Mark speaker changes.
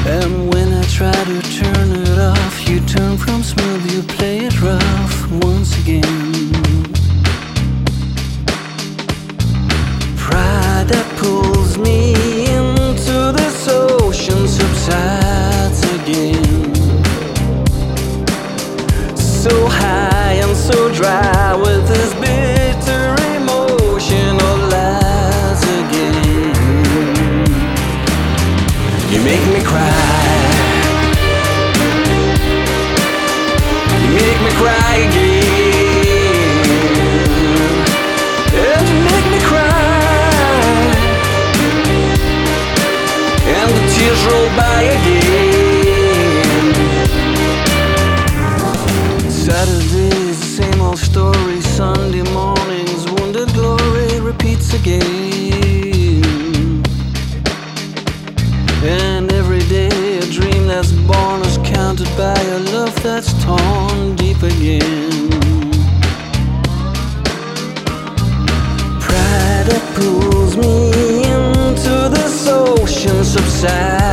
Speaker 1: And when I try to turn it off, you turn from smooth, you play it rough once again. Pride that pulls me into this ocean subsides again. So high and so dry with this bitter emotion all lies again. You make me cry. You make me cry again. And you make me cry. And the tears roll by again. Saturday's the same old story. Sunday morning's wounded glory repeats again. And every day a dream that's born is countered by a love that's torn deep again. Pride that pulls me into this ocean subsides